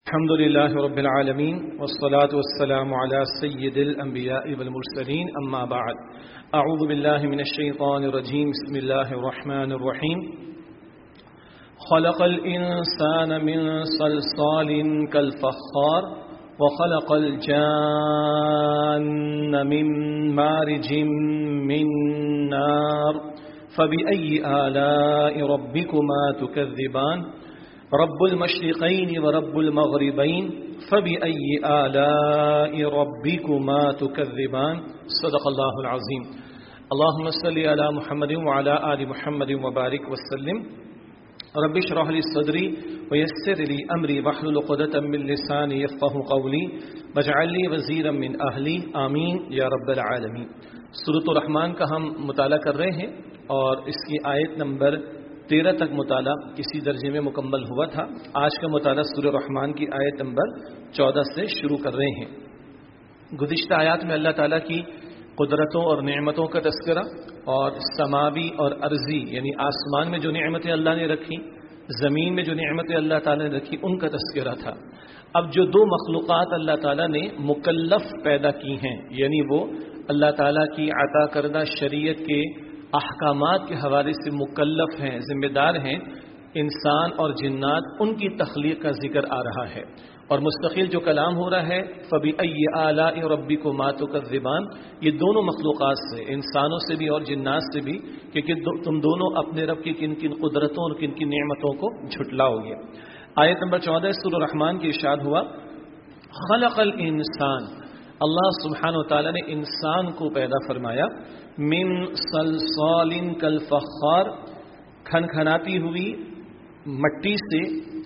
الحمد لله رب العالمين والصلاة والسلام على سيد الأنبياء والمرسلين أما بعد أعوذ بالله من الشيطان الرجيم بسم الله الرحمن الرحيم خلق الإنسان من صلصال كالفخار وخلق الجان من مارج من نار فبأي آلاء ربكما تكذبان رب المشرقين ورب المغربين فبأي آلاء ربكما تكذبان صدق الله العظيم اللهم صل على محمد وعلى آل محمد وبارك وسلم رب اشرح لي صدري ويسر لي أمري واحلل عقدة من لساني يفقهوا قولي واجعل لي وزيرا من أهلي آمين يا رب العالمين۔ سورۃ الرحمن کا ہم مطالعہ کر رہے ہیں اور اس کی آیت نمبر 13 تک مطالعہ اسی درجے میں مکمل ہوا تھا۔ آج کا مطالعہ سورہ الرحمن کی آیت نمبر 14 سے شروع کر رہے ہیں۔ گزشتہ آیات میں اللہ تعالیٰ کی قدرتوں اور نعمتوں کا تذکرہ اور سماوی اور ارضی یعنی آسمان میں جو نعمتیں اللہ نے رکھی، زمین میں جو نعمتیں اللہ تعالیٰ نے رکھی، ان کا تذکرہ تھا۔ اب جو دو مخلوقات اللہ تعالیٰ نے مکلف پیدا کی ہیں، یعنی وہ اللہ تعالیٰ کی عطا کردہ شریعت کے احکامات کے حوالے سے مکلف ہیں، ذمہ دار ہیں، انسان اور جنات، ان کی تخلیق کا ذکر آ رہا ہے اور مستقل جو کلام ہو رہا ہے فَبِأَيِّ آلَاءِ رَبِّكُمَا تُكَذِّبَانِ، یہ دونوں مخلوقات سے، انسانوں سے بھی اور جنات سے بھی، کہ تم دونوں اپنے رب کی کن کن قدرتوں اور کن کن نعمتوں کو جھٹلاؤ گے۔ آیت نمبر 14 سورۃ الرحمن کی ارشاد ہوا خلق الانسان، اللہ سبحانہ وتعالیٰ نے انسان کو پیدا فرمایا، من صلصال کالفخار، کھنکھناتی ہوئی مٹی سے،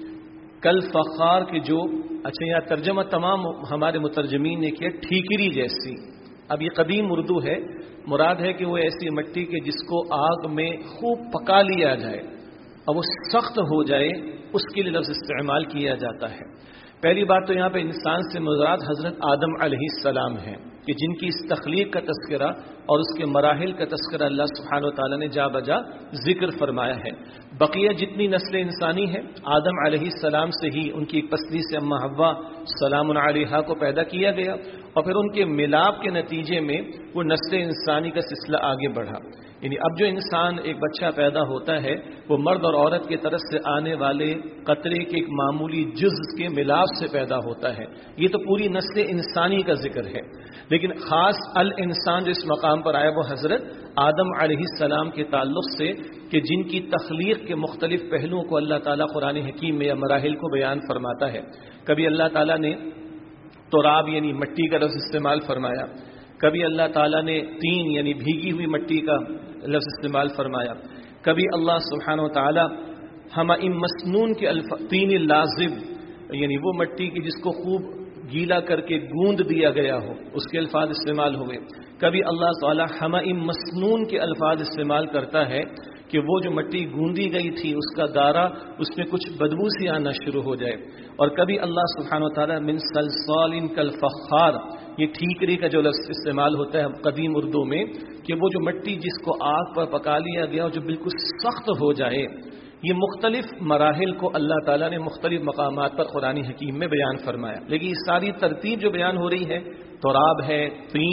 کالفخار کے جو، اچھا یہاں ترجمہ تمام ہمارے مترجمین نے کیا ٹھیکری جیسی۔ اب یہ قدیم اردو ہے، مراد ہے کہ وہ ایسی مٹی کے جس کو آگ میں خوب پکا لیا جائے اور وہ سخت ہو جائے، اس کے لیے لفظ استعمال کیا جاتا ہے۔ پہلی بات تو یہاں پہ انسان سے مراد حضرت آدم علیہ السلام ہیں کہ جن کی اس تخلیق کا تذکرہ اور اس کے مراحل کا تذکرہ اللہ سبحانہ و تعالیٰ نے جا بجا ذکر فرمایا ہے۔ بقیہ جتنی نسل انسانی ہے، آدم علیہ السلام سے ہی ان کی ایک پسلی سے اماں حوا سلام علیہا کو پیدا کیا گیا اور پھر ان کے ملاپ کے نتیجے میں وہ نسل انسانی کا سلسلہ آگے بڑھا۔ یعنی اب جو انسان ایک بچہ پیدا ہوتا ہے وہ مرد اور عورت کی طرف سے آنے والے قطرے کے ایک معمولی جزء کے ملاپ سے پیدا ہوتا ہے۔ یہ تو پوری نسل انسانی کا ذکر ہے، لیکن خاص الانسان جو اس مقام پر آیا وہ حضرت آدم علیہ السلام کے تعلق سے، کہ جن کی تخلیق کے مختلف پہلوؤں کو اللہ تعالیٰ قرآن حکیم میں یا مراحل کو بیان فرماتا ہے۔ کبھی اللہ تعالیٰ نے تراب یعنی مٹی کا لفظ استعمال فرمایا، کبھی اللہ تعالیٰ نے تین یعنی بھیگی ہوئی مٹی کا لفظ استعمال فرمایا، کبھی اللہ سبحانہ و تعالیٰ ہمائم مسنون کے تین لازب یعنی وہ مٹی کی جس کو خوب گیلا کر کے گوند دیا گیا ہو، اس کے الفاظ استعمال ہوئے۔ کبھی اللہ تعالیٰ ہمائم مسنون کے الفاظ استعمال کرتا ہے کہ وہ جو مٹی گوندی گئی تھی اس کا دارا، اس میں کچھ بدبو سی آنا شروع ہو جائے۔ اور کبھی اللہ سبحانہ و تعالیٰ من صلصال کالفخار، یہ ٹھیکری کا جو لفظ استعمال ہوتا ہے قدیم اردو میں، کہ وہ جو مٹی جس کو آگ پر پکا لیا گیا اور جو بالکل سخت ہو جائے۔ یہ مختلف مراحل کو اللہ تعالیٰ نے مختلف مقامات پر قرآن حکیم میں بیان فرمایا، لیکن یہ ساری ترتیب جو بیان ہو رہی ہے، تراب ہے،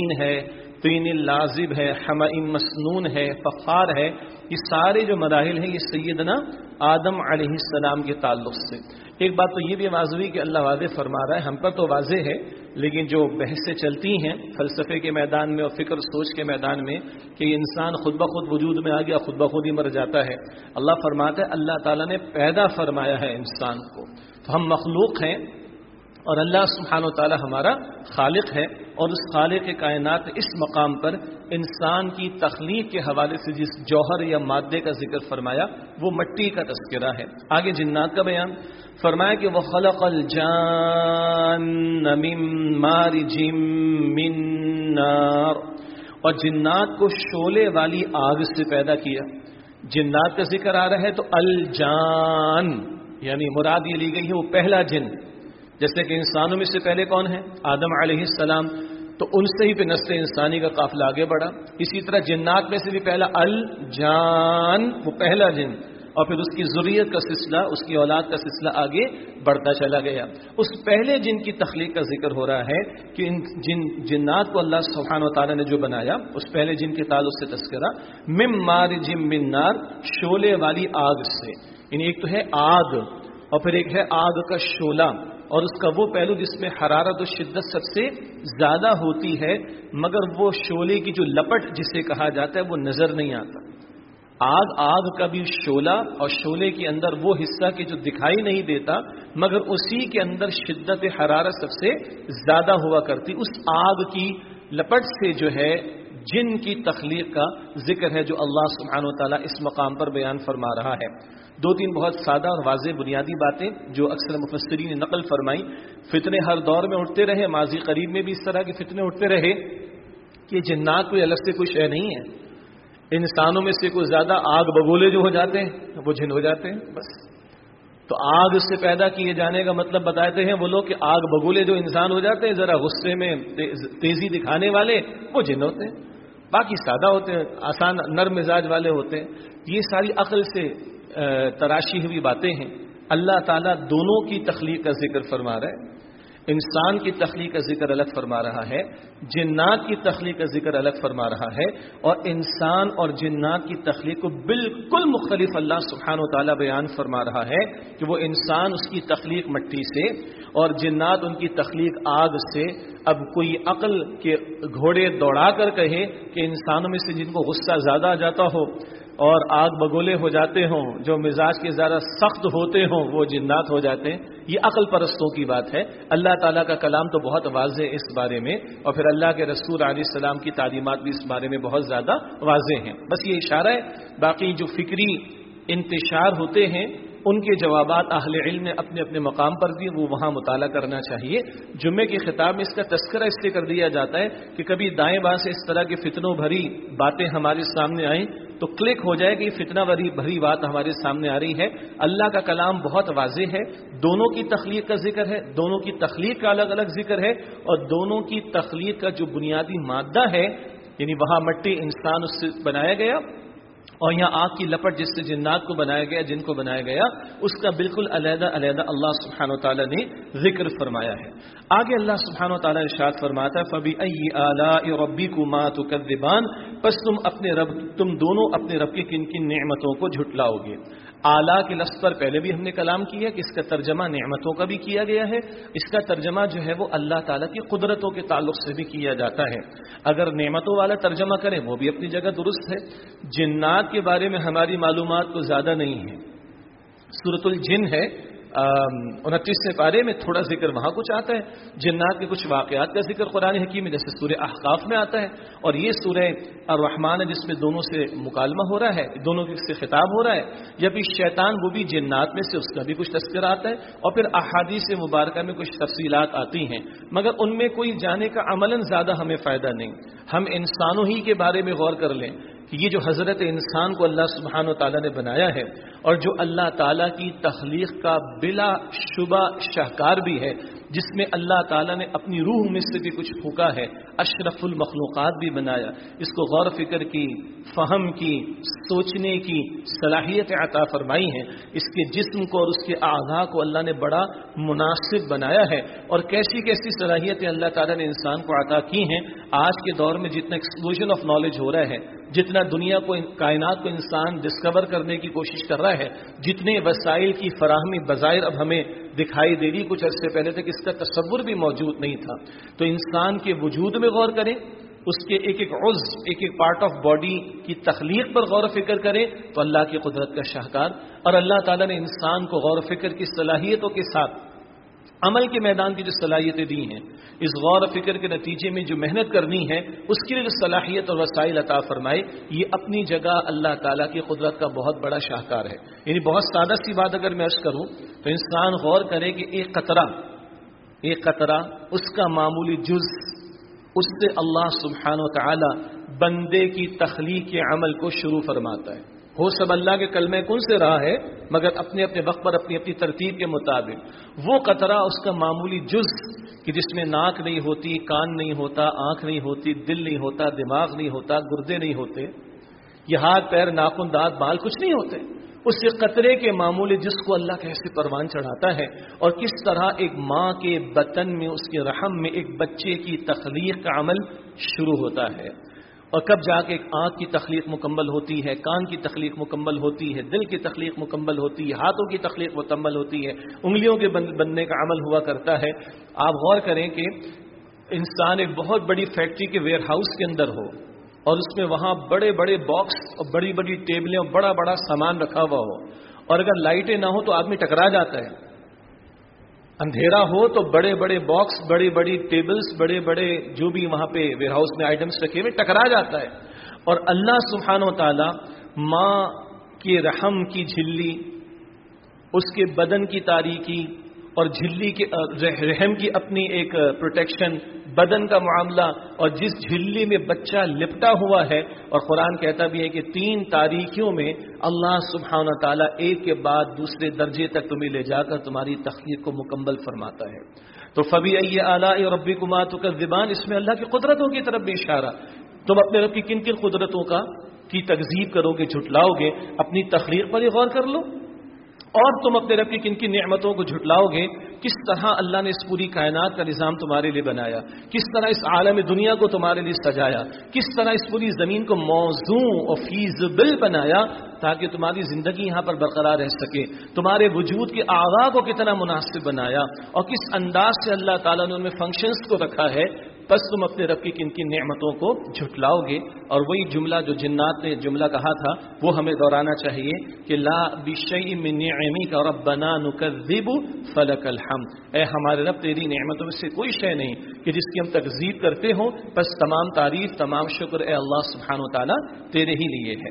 طین لازب ہے، حمائم مسنون ہے، فخار ہے، یہ سارے جو مراحل ہیں یہ سیدنا آدم علیہ السلام کے تعلق سے۔ ایک بات تو یہ بھی واضح ہوئی کہ اللہ واضح فرما رہا ہے، ہم پر تو واضح ہے لیکن جو بحثیں چلتی ہیں فلسفے کے میدان میں اور فکر سوچ کے میدان میں کہ یہ انسان خود بخود وجود میں آ گیا، خود بخود ہی مر جاتا ہے، اللہ فرماتا ہے اللہ تعالیٰ نے پیدا فرمایا ہے انسان کو، تو ہم مخلوق ہیں اور اللہ سبحانہ و تعالیٰ ہمارا خالق ہے، اور اس خالق کائنات اس مقام پر انسان کی تخلیق کے حوالے سے جس جوہر یا مادے کا ذکر فرمایا وہ مٹی کا تذکرہ ہے۔ آگے جنات کا بیان فرمایا کہ وَخَلَقَ الْجَانَّ مِن مَارِجٍ مِّن نَارٍ، اور جنات کو شعلے والی آگ سے پیدا کیا۔ جنات کا ذکر آ رہا ہے تو الجان یعنی مراد یہ لی گئی ہے وہ پہلا جن، جیسے کہ انسانوں میں سے پہلے کون ہے؟ آدم علیہ السلام، تو ان سے ہی پہ نسل انسانی کا قافلہ آگے بڑھا۔ اسی طرح جنات میں سے بھی پہلا الجان وہ پہلا جن، اور پھر اس کی ذریت کا سلسلہ، اس کی اولاد کا سلسلہ آگے بڑھتا چلا گیا۔ اس پہلے جن کی تخلیق کا ذکر ہو رہا ہے کہ ان جنات کو اللہ سبحانہ و تعالیٰ نے جو بنایا، اس پہلے جن کے تعلق سے تذکرہ، مم مارج من نار، شعلے والی آگ سے، یعنی ایک تو ہے آگ اور پھر ایک ہے آگ کا شعلہ، اور اس کا وہ پہلو جس میں حرارت و شدت سب سے زیادہ ہوتی ہے، مگر وہ شعلے کی جو لپٹ جسے کہا جاتا ہے وہ نظر نہیں آتا۔ آگ کا بھی شعلہ، اور شعلے کے اندر وہ حصہ کہ جو دکھائی نہیں دیتا، مگر اسی کے اندر شدت حرارت سب سے زیادہ ہوا کرتی۔ اس آگ کی لپٹ سے جو ہے جن کی تخلیق کا ذکر ہے جو اللہ سبحانہ و تعالیٰ اس مقام پر بیان فرما رہا ہے۔ دو تین بہت سادہ اور واضح بنیادی باتیں جو اکثر مفسرین نے نقل فرمائی۔ فتنے ہر دور میں اٹھتے رہے، ماضی قریب میں بھی اس طرح کے فتنے اٹھتے رہے کہ جنات کوئی الگ سے کوئی شے نہیں ہے، انسانوں میں سے کوئی زیادہ آگ بگولے جو ہو جاتے ہیں وہ جن ہو جاتے ہیں بس۔ تو آگ سے پیدا کیے جانے کا مطلب بتاتے ہیں وہ لوگ کہ آگ بگولے جو انسان ہو جاتے ہیں، ذرا غصے میں تیزی دکھانے والے، وہ جن ہوتے ہیں، باقی سادہ ہوتے ہیں، آسان نرم مزاج والے ہوتے ہیں۔ یہ ساری عقل سے تراشی ہوئی باتیں ہیں۔ اللہ تعالیٰ دونوں کی تخلیق کا ذکر فرما رہا ہے، انسان کی تخلیق کا ذکر الگ فرما رہا ہے، جنات کی تخلیق کا ذکر الگ فرما رہا ہے، اور انسان اور جنات کی تخلیق کو بالکل مختلف اللہ سبحانہ و تعالیٰ بیان فرما رہا ہے کہ وہ انسان اس کی تخلیق مٹی سے اور جنات ان کی تخلیق آگ سے۔ اب کوئی عقل کے گھوڑے دوڑا کر کہے کہ انسانوں میں سے جن کو غصہ زیادہ آ جاتا ہو اور آگ بگولے ہو جاتے ہوں، جو مزاج کے زیادہ سخت ہوتے ہوں، وہ جنات ہو جاتے ہیں، یہ عقل پرستوں کی بات ہے۔ اللہ تعالیٰ کا کلام تو بہت واضح ہے اس بارے میں، اور پھر اللہ کے رسول علیہ السلام کی تعلیمات بھی اس بارے میں بہت زیادہ واضح ہیں۔ بس یہ اشارہ ہے، باقی جو فکری انتشار ہوتے ہیں ان کے جوابات اہل علم نے اپنے اپنے مقام پر دیے، وہ وہاں مطالعہ کرنا چاہیے۔ جمعے کے خطاب میں اس کا تذکرہ اس سے کر دیا جاتا ہے کہ کبھی دائیں بائیں سے اس طرح کی فتنوں بھری باتیں ہمارے سامنے آئیں تو کلک ہو جائے کہ یہ فتنہ بھری بات ہمارے سامنے آ رہی ہے۔ اللہ کا کلام بہت واضح ہے، دونوں کی تخلیق کا ذکر ہے، دونوں کی تخلیق کا الگ الگ ذکر ہے، اور دونوں کی تخلیق کا جو بنیادی مادہ ہے، یعنی وہاں مٹی انسان اس سے بنایا گیا، اور یہاں آگ کی لپٹ جس سے جنات کو بنایا گیا، جن کو بنایا گیا، اس کا بالکل علیحدہ علیحدہ اللہ سبحانہ و تعالیٰ نے ذکر فرمایا ہے۔ آگے اللہ سبحانہ و تعالیٰ ارشاد فرماتا ہے فَبِأَيِّ آلَاءِ رَبِّكُمَا تُكَذِّبَانِ، پس تم دونوں اپنے رب کی کن کن نعمتوں کو جھٹلاؤ گے۔ آلہ کے لفظ پر پہلے بھی ہم نے کلام کیا کہ اس کا ترجمہ نعمتوں کا بھی کیا گیا ہے، اس کا ترجمہ جو ہے وہ اللہ تعالیٰ کی قدرتوں کے تعلق سے بھی کیا جاتا ہے۔ اگر نعمتوں والا ترجمہ کریں وہ بھی اپنی جگہ درست ہے۔ جنات کے بارے میں ہماری معلومات تو زیادہ نہیں ہے، سورۃ الجن ہے 29 پارے میں تھوڑا ذکر وہاں کچھ آتا ہے، جنات کے کچھ واقعات کا ذکر قرآن حکیم میں جیسے سورہ احقاف میں آتا ہے، اور یہ سورہ الرحمن ہے جس میں دونوں سے مکالمہ ہو رہا ہے، دونوں سے خطاب ہو رہا ہے۔ جب بھی شیطان وہ بھی جنات میں سے اس کا بھی کچھ تذکرہ آتا ہے، اور پھر احادیث مبارکہ میں کچھ تفصیلات آتی ہیں، مگر ان میں کوئی جانے کا عملاً زیادہ ہمیں فائدہ نہیں۔ ہم انسانوں ہی کے بارے میں غور کر لیں کہ یہ جو حضرت انسان کو اللہ سبحانہ و تعالیٰ نے بنایا ہے، اور جو اللہ تعالیٰ کی تخلیق کا بلا شبہ شاہکار بھی ہے، جس میں اللہ تعالیٰ نے اپنی روح میں سے بھی کچھ پھونکا ہے، اشرف المخلوقات بھی بنایا، اس کو غور فکر کی، فہم کی، سوچنے کی صلاحیت عطا فرمائی ہے، اس کے جسم کو اور اس کے اعضاء کو اللہ نے بڑا مناسب بنایا ہے، اور کیسی کیسی صلاحیتیں اللہ تعالیٰ نے انسان کو عطا کی ہیں۔ آج کے دور میں جتنا ایکسپلوژن آف نالج ہو رہا ہے، جتنا دنیا کو، کائنات کو انسان ڈسکور کرنے کی کوشش کر رہا ہے، جتنے وسائل کی فراہمی بظاہر اب ہمیں دکھائی دے رہی، کچھ عرصے پہلے تک اس کا تصور بھی موجود نہیں تھا۔ تو انسان کے وجود میں غور کریں، اس کے ایک ایک عضو، ایک ایک پارٹ آف باڈی کی تخلیق پر غور و فکر کریں تو اللہ کی قدرت کا شاہکار، اور اللہ تعالیٰ نے انسان کو غور و فکر کی صلاحیتوں کے ساتھ عمل کے میدان کی جو صلاحیتیں دی ہیں، اس غور و فکر کے نتیجے میں جو محنت کرنی ہے اس کے لیے جو صلاحیت اور وسائل عطا فرمائے، یہ اپنی جگہ اللہ تعالیٰ کی قدرت کا بہت بڑا شاہکار ہے۔ یعنی بہت سادہ سی بات اگر میں عرض کروں تو انسان غور کرے کہ ایک قطرہ اس کا معمولی جز، اس سے اللہ سبحانہ و تعالی بندے کی تخلیق کے عمل کو شروع فرماتا ہے۔ ہو سب اللہ کے کلمہ کن سے رہا ہے، مگر اپنے اپنے وقت پر اپنی اپنی ترتیب کے مطابق وہ قطرہ، اس کا معمولی جز کہ جس میں ناک نہیں ہوتی، کان نہیں ہوتا، آنکھ نہیں ہوتی، دل نہیں ہوتا، دماغ نہیں ہوتا، گردے نہیں ہوتے، یہ ہاتھ پیر ناخن دانت بال کچھ نہیں ہوتے، اس قطرے کے معمول جس کو اللہ کیسے پروان چڑھاتا ہے، اور کس طرح ایک ماں کے بطن میں، اس کے رحم میں ایک بچے کی تخلیق کا عمل شروع ہوتا ہے، اور کب جا کے ایک آنکھ کی تخلیق مکمل ہوتی ہے، کان کی تخلیق مکمل ہوتی ہے، دل کی تخلیق مکمل ہوتی ہے، ہاتھوں کی تخلیق مکمل ہوتی ہے، انگلیوں کے بننے کا عمل ہوا کرتا ہے۔ آپ غور کریں کہ انسان ایک بہت بڑی فیکٹری کے ویئر ہاؤس کے اندر ہو، اور اس میں وہاں بڑے بڑے باکس اور بڑی بڑی ٹیبلیں اور بڑا بڑا سامان رکھا ہوا ہو، اور اگر لائٹیں نہ ہو تو آدمی ٹکرا جاتا ہے۔ اندھیرا ہو تو بڑے بڑے باکس، بڑی بڑی ٹیبلز، بڑے بڑے جو بھی وہاں پہ ویئر ہاؤس میں آئٹمس رکھے ہوئے ٹکرا جاتا ہے۔ اور اللہ سبحانہ و تعالی ماں کے رحم کی جھلی، اس کے بدن کی تاریکی اور جھلی کے رحم کی اپنی ایک پروٹیکشن، بدن کا معاملہ، اور جس جھلی میں بچہ لپٹا ہوا ہے، اور قرآن کہتا بھی ہے کہ 3 تاریکیوں میں اللہ سبحانہ تعالیٰ ایک کے بعد دوسرے درجے تک تمہیں لے جا کر تمہاری تخلیق کو مکمل فرماتا ہے۔ تو فَبِأَيِّ آلَاءِ رَبِّكُمَا تُكَذِّبَانِ، اس میں اللہ کی قدرتوں کی طرف بھی اشارہ۔ تم اپنے رب کی کن کن قدرتوں کی تکذیب کرو گے، جھٹلاؤ گے، اپنی تخلیق پر ہی غور کر لو، اور تم اپنے رب کی کن کن نعمتوں کو جھٹلاؤ گے، کس طرح اللہ نے اس پوری کائنات کا نظام تمہارے لیے بنایا، کس طرح اس عالم دنیا کو تمہارے لیے سجایا، کس طرح اس پوری زمین کو موزوں اور فیزبل بنایا تاکہ تمہاری زندگی یہاں پر برقرار رہ سکے، تمہارے وجود کے اعضاء کو کتنا مناسب بنایا، اور کس انداز سے اللہ تعالیٰ نے ان میں فنکشنز کو رکھا ہے، بس تم اپنے رب کی کن کن نعمتوں کو جھٹلاؤ گے۔ اور وہی جملہ جو جنات نے جملہ کہا تھا وہ ہمیں دہرانا چاہیے کہ لا بشیء من نعمک ربنا نکذب فلک الحمد، اے ہمارے رب تیری نعمتوں میں سے کوئی شے نہیں کہ جس کی ہم تکذیب کرتے ہوں، بس تمام تعریف، تمام شکر اے اللہ سبحانہ و تعالیٰ تیرے ہی لیے ہے۔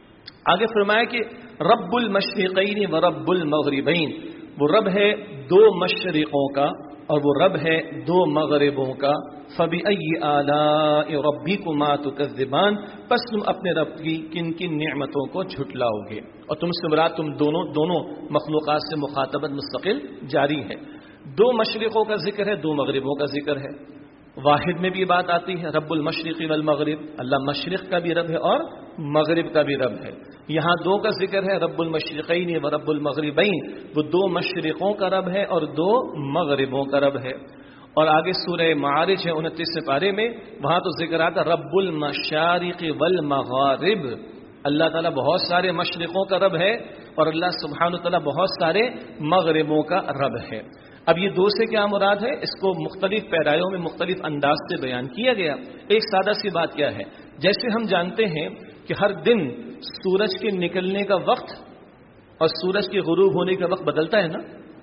آگے فرمایا کہ رب المشرقین و رب المغربین، وہ رب ہے 2 مشرقوں کا اور وہ رب ہے 2 مغربوں کا۔ فَبِأَيِّ آلَاءِ رَبِّكُمَا تُكَذِّبَانِ، پس تم اپنے رب کی کن کن نعمتوں کو جھٹلاؤ گے، اور تم سے مراد تم دونوں مخلوقات سے مخاطبت مستقل جاری ہے۔ 2 مشرقوں کا ذکر ہے، 2 مغربوں کا ذکر ہے۔ واحد میں بھی بات آتی ہے رب المشرق والمغرب، اللہ مشرق کا بھی رب ہے اور مغرب کا بھی رب ہے۔ یہاں 2 کا ذکر ہے، رب المشرقین و رب المغربین، وہ 2 مشرقوں کا رب ہے اور 2 مغربوں کا رب ہے۔ اور آگے سورہ معارج ہے 29 پارے میں، وہاں تو ذکر آتا رب المشارق والمغارب، اللہ تعالیٰ بہت سارے مشرقوں کا رب ہے اور اللہ سبحانہ وتعالیٰ بہت سارے مغربوں کا رب ہے۔ اب یہ 2 سے کیا مراد ہے، اس کو مختلف پیرایوں میں مختلف انداز سے بیان کیا گیا۔ ایک سادہ سی بات کیا ہے، جیسے ہم جانتے ہیں کہ ہر دن سورج کے نکلنے کا وقت اور سورج کے غروب ہونے کا وقت بدلتا ہے نا،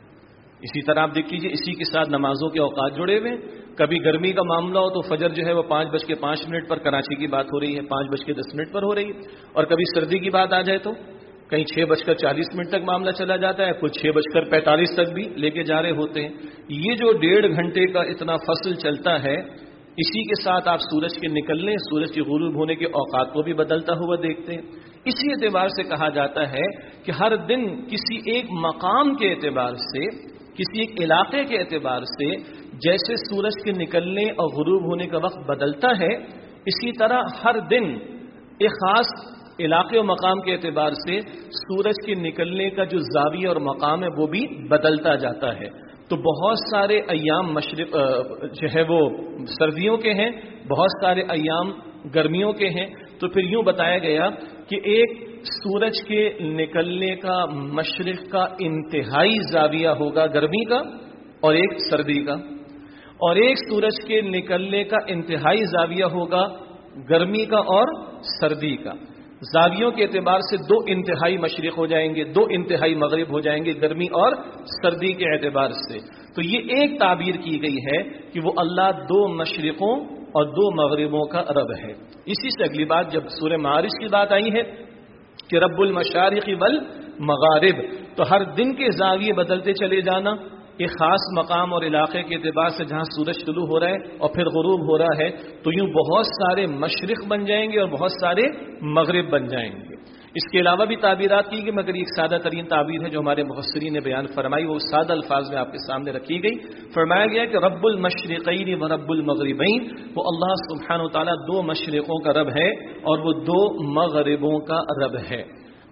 اسی طرح آپ دیکھ لیجیے اسی کے ساتھ نمازوں کے اوقات جڑے ہوئے ہیں۔ کبھی گرمی کا معاملہ ہو تو فجر جو ہے وہ 5:05 پر کراچی کی بات ہو رہی ہے، 5:10 پر ہو رہی ہے، اور کبھی سردی کی بات آ جائے تو کہیں 6:40 تک معاملہ چلا جاتا ہے، کچھ 6:45 تک بھی لے کے جا رہے ہوتے ہیں۔ یہ جو 1.5 گھنٹے کا اتنا فصل چلتا ہے، اسی کے ساتھ آپ سورج کے نکلنے، سورج کے غروب ہونے کے اوقات کو بھی بدلتا ہوا دیکھتے ہیں۔ اسی اعتبار سے کہا جاتا ہے کہ ہر دن کسی ایک مقام کے اعتبار سے، کسی ایک علاقے کے اعتبار سے جیسے سورج کے نکلنے اور غروب ہونے کا وقت بدلتا ہے، اسی طرح ہر دن ایک خاص علاقے اور مقام کے اعتبار سے سورج کے نکلنے کا جو زاویہ اور مقام ہے وہ بھی بدلتا جاتا ہے۔ تو بہت سارے ایام مشرق جو ہے وہ سردیوں کے ہیں، بہت سارے ایام گرمیوں کے ہیں، تو پھر یوں بتایا گیا کہ ایک سورج کے نکلنے کا مشرق کا انتہائی زاویہ ہوگا گرمی کا اور ایک سردی کا، اور ایک سورج کے نکلنے کا انتہائی زاویہ ہوگا گرمی کا اور سردی کا۔ زاویوں کے اعتبار سے 2 انتہائی مشرق ہو جائیں گے، 2 انتہائی مغرب ہو جائیں گے گرمی اور سردی کے اعتبار سے۔ تو یہ ایک تعبیر کی گئی ہے کہ وہ اللہ 2 مشرقوں اور 2 مغربوں کا رب ہے۔ اسی سے اگلی بات جب سورہ معارج کی بات آئی ہے کہ رب المشارق والمغارب، تو ہر دن کے زاویے بدلتے چلے جانا، ایک خاص مقام اور علاقے کے اعتبار سے جہاں سورج طلوع ہو رہا ہے اور پھر غروب ہو رہا ہے، تو یوں بہت سارے مشرق بن جائیں گے اور بہت سارے مغرب بن جائیں گے۔ اس کے علاوہ بھی تعبیرات کی گئی، مگر ایک سادہ ترین تعبیر ہے جو ہمارے مفسرین نے بیان فرمائی، وہ سادہ الفاظ میں آپ کے سامنے رکھی گئی۔ فرمایا گیا کہ رب المشرقین و رب المغربین، وہ اللہ سبحانہ و تعالیٰ 2 مشرقوں کا رب ہے اور وہ 2 مغربوں کا رب ہے۔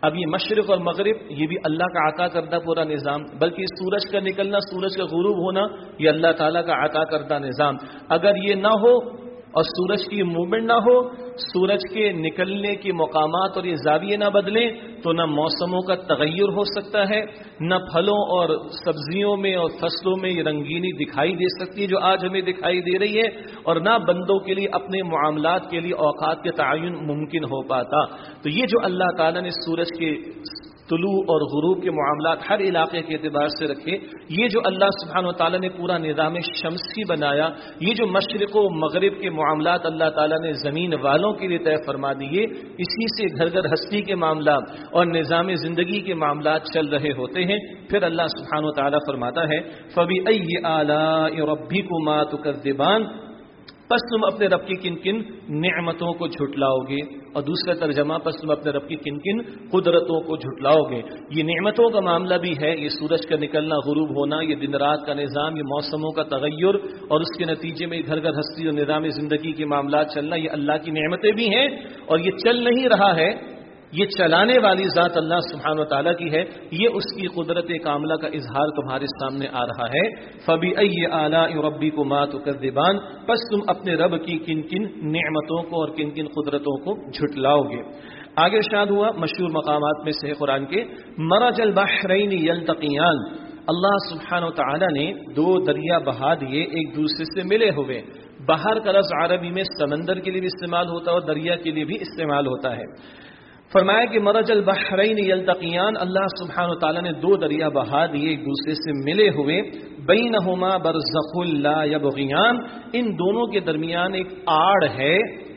اب یہ مشرق اور مغرب یہ بھی اللہ کا عطا کردہ پورا نظام، بلکہ سورج کا نکلنا، سورج کا غروب ہونا یہ اللہ تعالیٰ کا عطا کردہ نظام. اگر یہ نہ ہو اور سورج کی موومنٹ نہ ہو، سورج کے نکلنے کے مقامات اور یہ زاویے نہ بدلیں تو نہ موسموں کا تغیر ہو سکتا ہے، نہ پھلوں اور سبزیوں میں اور فصلوں میں یہ رنگینی دکھائی دے سکتی ہے جو آج ہمیں دکھائی دے رہی ہے، اور نہ بندوں کے لیے اپنے معاملات کے لیے اوقات کے تعین ممکن ہو پاتا. تو یہ جو اللہ تعالیٰ نے سورج کے طلوع اور غروب کے معاملات ہر علاقے کے اعتبار سے رکھے، یہ جو اللہ سبحانہ و تعالیٰ نے پورا نظام شمسی بنایا، یہ جو مشرق و مغرب کے معاملات اللہ تعالیٰ نے زمین والوں کے لیے طے فرما دیے، اسی سے گھر گھر ہستی کے معاملات اور نظام زندگی کے معاملات چل رہے ہوتے ہیں. پھر اللہ سبحانہ و تعالیٰ فرماتا ہے فَبِأَيِّ آلَاءِ رَبِّكُمَا تُكَذِّبَانِ، پس تم اپنے رب کی کن کن نعمتوں کو جھٹلاؤ گے. اور دوسرا ترجمہ پس تم اپنے رب کی کن کن قدرتوں کو جھٹلاؤ گے. یہ نعمتوں کا معاملہ بھی ہے، یہ سورج کا نکلنا غروب ہونا، یہ دن رات کا نظام، یہ موسموں کا تغیر اور اس کے نتیجے میں گھر گھر ہستی اور نظام زندگی کے معاملات چلنا، یہ اللہ کی نعمتیں بھی ہیں. اور یہ چل نہیں رہا ہے، یہ چلانے والی ذات اللہ سبحانہ و تعالیٰ کی ہے، یہ اس کی قدرت کاملہ کا اظہار تمہارے سامنے آ رہا ہے. فَبِأَيِّ آلَاءِ رَبِّكُمَا تُكَذِّبَانِ، پس تم اپنے رب کی کن کن نعمتوں کو اور کن کن قدرتوں کو جھٹلاؤ گے. آگے ارشاد ہوا مشہور مقامات میں سے قرآن کے مرج البحرین یلتقیان، اللہ سبحانہ و تعالیٰ نے دو دریا بہا دیے ایک دوسرے سے ملے ہوئے. بحر کا لفظ عربی میں سمندر کے لیے بھی استعمال ہوتا ہے اور دریا کے لیے بھی استعمال ہوتا ہے. فرمایا کہ مرج البحرین یلتقیان، اللہ سبحانہ و تعالیٰ نے دو دریا بہا دیے ایک دوسرے سے ملے ہوئے. بینہما برزخ لا یبغیان، ان دونوں کے درمیان ایک آڑ ہے،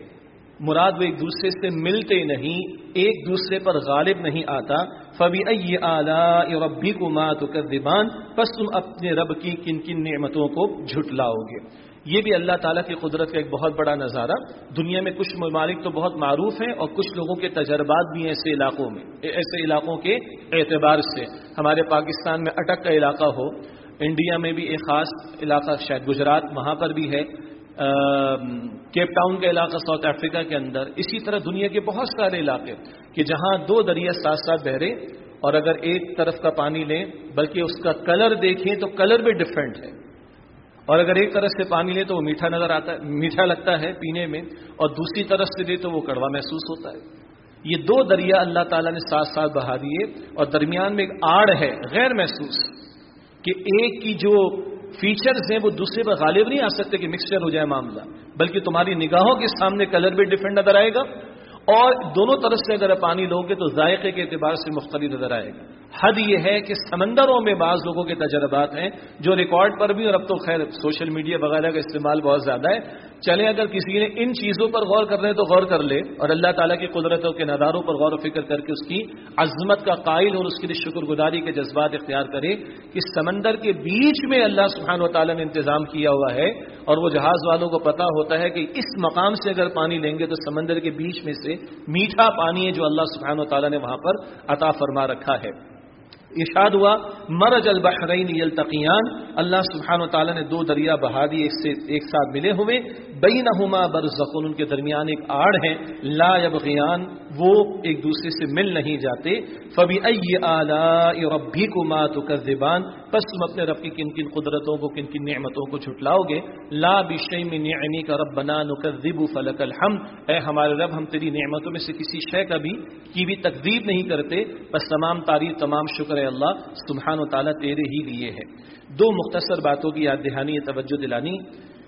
مراد وہ ایک دوسرے سے ملتے نہیں، ایک دوسرے پر غالب نہیں آتا. فَبِأَيِّ آلَاءِ رَبِّكُمَا تُكَذِّبَانِ، پس تم اپنے رب کی کن کن نعمتوں کو جھٹلاؤ گے. یہ بھی اللہ تعالیٰ کی قدرت کا ایک بہت بڑا نظارہ. دنیا میں کچھ ممالک تو بہت معروف ہیں اور کچھ لوگوں کے تجربات بھی ہیں ایسے علاقوں میں، ایسے علاقوں کے اعتبار سے. ہمارے پاکستان میں اٹک کا علاقہ ہو، انڈیا میں بھی ایک خاص علاقہ شاید گجرات وہاں پر بھی ہے، کیپ ٹاؤن کا علاقہ ساؤتھ افریقہ کے اندر. اسی طرح دنیا کے بہت سارے علاقے کہ جہاں دو دریا ساتھ ساتھ بہ رہے اور اگر ایک طرف کا پانی لیں بلکہ اس کا کلر دیکھیں تو کلر بھی ڈفرینٹ ہے، اور اگر ایک طرف سے پانی لے تو وہ میٹھا نظر آتا ہے، میٹھا لگتا ہے پینے میں، اور دوسری طرف سے لے تو وہ کڑوا محسوس ہوتا ہے. یہ دو دریا اللہ تعالیٰ نے ساتھ ساتھ بہا دیے اور درمیان میں ایک آڑ ہے غیر محسوس کہ ایک کی جو فیچرز ہیں وہ دوسرے پر غالب نہیں آ سکتے کہ مکسچر ہو جائے معاملہ، بلکہ تمہاری نگاہوں کے سامنے کلر بھی ڈفرینٹ نظر آئے گا اور دونوں طرف سے اگر پانی لو گے تو ذائقے کے اعتبار سے مختلف نظر آئے گا. حد یہ ہے کہ سمندروں میں بعض لوگوں کے تجربات ہیں جو ریکارڈ پر بھی، اور اب تو خیر سوشل میڈیا وغیرہ کا استعمال بہت زیادہ ہے. چلیں اگر کسی نے ان چیزوں پر غور کرنا ہے تو غور کر لے اور اللہ تعالیٰ کی قدرتوں کے نظاروں پر غور و فکر کر کے اس کی عظمت کا قائل اور اس کے لیے شکر گزاری کے جذبات اختیار کرے کہ سمندر کے بیچ میں اللہ سبحانہ و تعالیٰ نے انتظام کیا ہوا ہے اور وہ جہاز والوں کو پتا ہوتا ہے کہ اس مقام سے اگر پانی لیں گے تو سمندر کے بیچ میں سے میٹھا پانی ہے جو اللہ سبحانہ و تعالیٰ نے وہاں پر عطا فرما رکھا ہے. ارشاد ہوا مرج البحرین یلتقیان، اللہ سبحانہ و تعالیٰ نے دو دریا بہا دیے ایک ساتھ ملے ہوئے. بینہما برزخ، ان کے درمیان ایک آڑ ہے، لا یبغیان، وہ ایک دوسرے سے مل نہیں جاتے. فبأی آلاء ربکما تکذبان، پس تم اپنے رب کی کن کن قدرتوں کو کن کن نعمتوں کو جھٹلاؤ گے. لا بشیء من نعمک ربنا نکذب فلک الحمد، اے ہمارے رب ہم تیری نعمتوں میں سے کسی شے کی بھی تکذیب نہیں کرتے، بس تمام تعریف تمام شکر اللہ سبحانہ و تعالیٰ تیرے ہی لیے ہے. دو مختصر باتوں کی یاد دہانی، توجہ دلانی.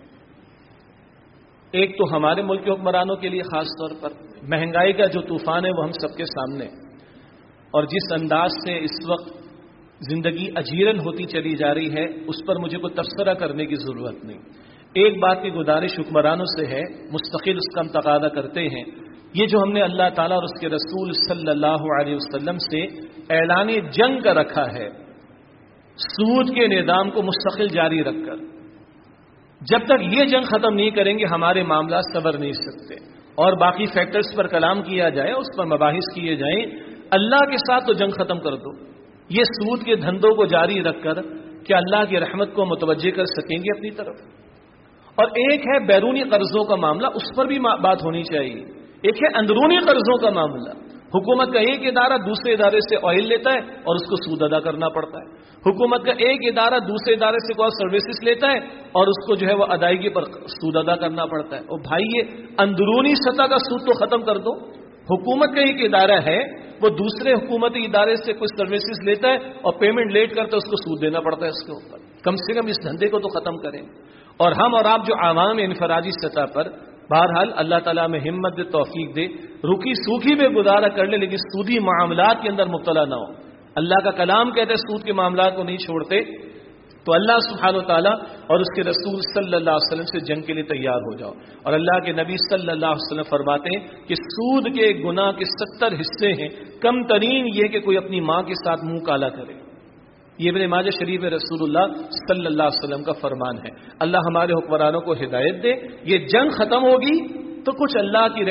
ایک تو ہمارے ملک کے حکمرانوں کے لیے خاص طور پر مہنگائی کا جو طوفان ہے وہ ہم سب کے سامنے، اور جس انداز سے اس وقت زندگی اجیرن ہوتی چلی جا رہی ہے اس پر مجھے کوئی تبصرہ کرنے کی ضرورت نہیں. ایک بات کی گزارش حکمرانوں سے ہے، مستقل اس کا ہم تقاضا کرتے ہیں، یہ جو ہم نے اللہ تعالیٰ اور اس کے رسول صلی اللہ علیہ وسلم سے اعلان جنگ کا رکھا ہے، سود کے نظام کو مستقل جاری رکھ کر، جب تک یہ جنگ ختم نہیں کریں گے ہمارے معاملات سنور نہیں سکتے. اور باقی فیکٹرز پر کلام کیا جائے، اس پر مباحث کیے جائیں، اللہ کے ساتھ تو جنگ ختم کر دو. یہ سود کے دھندوں کو جاری رکھ کر کیا اللہ کی رحمت کو متوجہ کر سکیں گے اپنی طرف؟ اور ایک ہے بیرونی قرضوں کا معاملہ، اس پر بھی بات ہونی چاہیے. ایک ہے اندرونی قرضوں کا معاملہ، हुकूमत का एक इदारा दूसरे इदारे से ऑयल लेता है और उसको सूद अदा करना पड़ता है। हुकूमत का एक इदारा दूसरे इदारे से कोई सर्विसेज लेता है और उसको जो है वो अदायगी पर सूद अदा करना पड़ता है। और भाई ये अंदरूनी सतह का सूद तो खत्म कर दो। हुकूमत का एक इदारा है, वो दूसरे हुकूमती इदारे से कुछ सर्विसेज लेता है और पेमेंट लेट करता है, उसको सूद देना पड़ता है उसके ऊपर। कम से कम इस धंधे को तो खत्म करें। और हम और आप जो आवाम इनफरादी सतह पर बहरहाल अल्लाह ताला में हिम्मत दे, तौफीक दे, रुकी सूखी में गुजारा कर ले, लेकिन सूदी मामलात के अंदर मुब्तला ना हो। अल्लाह का कलाम कहते हैं सूद के मामलात को नहीं छोड़ते, तो अल्लाह सुब्हानहू तआला और उसके रसूल सल्लल्लाहु अलैहि वसल्लम से जंग के लिए तैयार हो जाओ। और अल्लाह के नबी सल्लल्लाहु अलैहि वसल्लम फरमाते हैं कि सूद के गुनाह के 70 हिस्से हैं, कम तरीन ये कि कोई अपनी माँ के साथ मुंह काला करे। ये इब्न माजा शरीफ में रसूलुल्लाह सल्लल्लाहु अलैहि वसल्लम का फरमान है। अल्लाह हमारे हुक्मरानों को हिदायत दे। ये जंग खत्म होगी तो कुछ अल्लाह की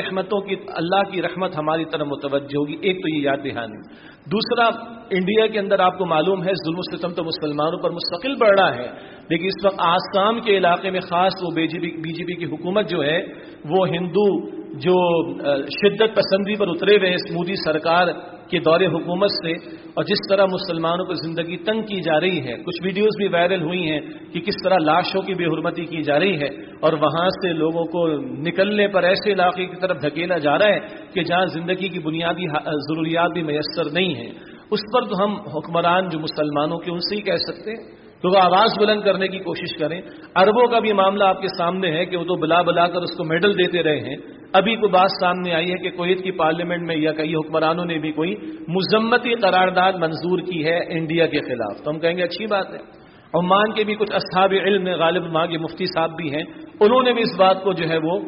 रहमत हमारी तरफ मुतवज्जह होगी। एक तो ये याद दहानी। दूसरा, इंडिया के अंदर आपको मालूम है जुल्म सितम तो मुसलमानों पर मुस्तकिल बढ़ रहा है, लेकिन इस वक्त आसाम के इलाके में खास वो बीजेपी की हुकूमत जो है वो हिंदू जो शिद्दत पसंदी पर उतरे हुए हैं मोदी सरकार के दौरे हुकूमत से, और जिस तरह मुसलमानों को जिंदगी तंग की जा रही है, कुछ वीडियोस भी वायरल हुई हैं कि किस तरह लाशों की बेहुरमती की जा रही है और वहां से लोगों को निकलने पर ऐसे इलाके की तरफ धकेला जा रहा है कि जहां जिंदगी की बुनियादी जरूरियात भी मैसर नहीं है। उस पर तो हम हुक्मरान जो मुसलमानों के उनसे ही कह सकते हैं तो वो आवाज बुलंद करने की कोशिश करें। अरबों का भी मामला आपके सामने है कि वो तो बुला बुलाकर उसको मेडल देते रहे हैं। अभी को बात सामने आई है कि कुवैत की पार्लियामेंट में या कई हुक्मरानों ने भी कोई मुजम्मती करारदाद मंजूर की है इंडिया के खिलाफ, तो हम कहेंगे अच्छी बात है। ओमान के भी कुछ अस्हाब इल्म, गालिब वहां के मुफ्ती साहब भी हैं, उन्होंने भी इस बात को जो है वो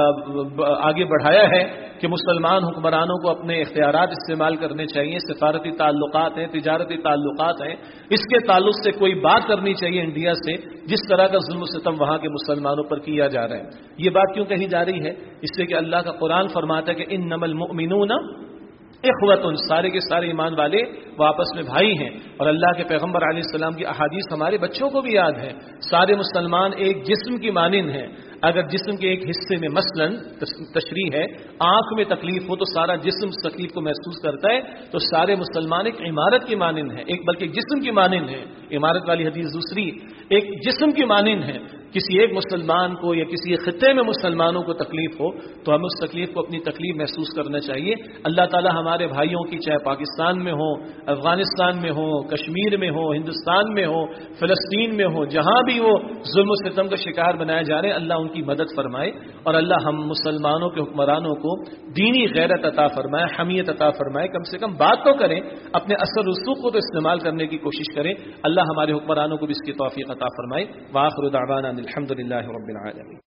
आगे बढ़ाया है कि मुसलमान हुक्मरानों को अपने इख्तियारात इस्तेमाल करने चाहिए। सिफारती ताल्लुकात हैं, तिजारती ताल्लुकात हैं, इसके ताल्लुक से कोई बात करनी चाहिए इंडिया से, जिस तरह का जुल्म सितम वहां के मुसलमानों पर किया जा रहा है। ये बात क्यों कही जा रही है? इसलिए कि अल्लाह का कुरान फरमाता है कि इन्नमल मुमिनूना इख्वतुन, सारे के सारे ईमान वाले वो आपस में भाई हैं। और अल्लाह के पैगम्बर अलैहिस्सलाम की अहादीस हमारे बच्चों को भी याद है, सारे मुसलमान एक जिस्म की मानिंद हैं। अगर जिस्म के एक हिस्से में मसलन तशरीह है, आंख में तकलीफ हो तो सारा जिस्म उस तकलीफ को महसूस करता है, तो सारे मुसलमान एक इमारत की मानिंद है, एक बल्कि जिस्म की मानिंद है। इमारत वाली हदीस दूसरी, एक जिस्म की मानिंद है। किसी एक मुसलमान को या किसी एक खित्ते में मुसलमानों को तकलीफ हो तो हमें उस तकलीफ को अपनी तकलीफ महसूस करना चाहिए। अल्लाह ताला हमारे भाइयों की, चाहे पाकिस्तान में हो, अफगानिस्तान में हो, कश्मीर में हो, हिंदुस्तान में हो, फिलिस्तीन में हो, जहां भी वो जुल्म सितम का शिकार बनाए जा रहे हैं, अल्लाह उनकी मदद फरमाए। और अल्लाह हम मुसलमानों के हुक्मरानों को दीनी गैरत अता फरमाए, हमीयत अता फरमाए। कम से कम बात तो करें, अपने असर रसूख को तो इस्तेमाल करने की कोशिश करें। अल्लाह हमारे हुक्मरानों को भी इसकी तौफीक अता फरमाए। व आखिरु दावाना अनिल हम्दुलिल्लाहि रब्बिल आलमीन।